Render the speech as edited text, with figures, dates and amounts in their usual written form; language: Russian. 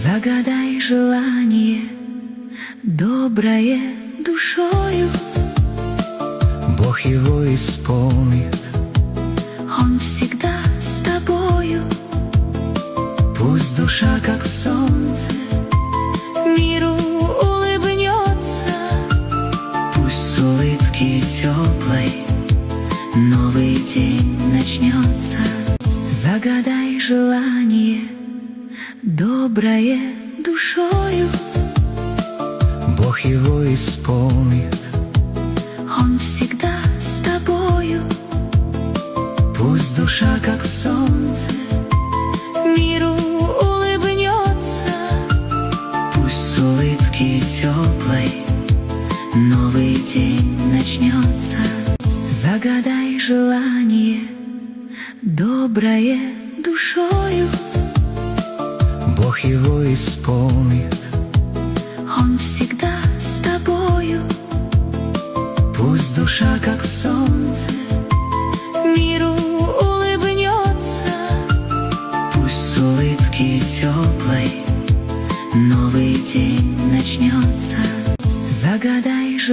Загадай желание доброе душою, Бог его исполнит. Он всегда с тобою. Пусть душа, как солнце, Миру улыбнется. пусть с улыбки теплой Новый день начнется. Загадай желание доброе душою, Бог его исполнит. Он всегда с тобою. Пусть душа, как солнце, Миру улыбнется. пусть с улыбки теплой Новый день начнется. Загадай желание доброе душою, Бог его исполнит. Он всегда с тобою. Пусть душа, как солнце, Миру улыбнется. пусть с улыбки теплой Новый день начнется. Загадай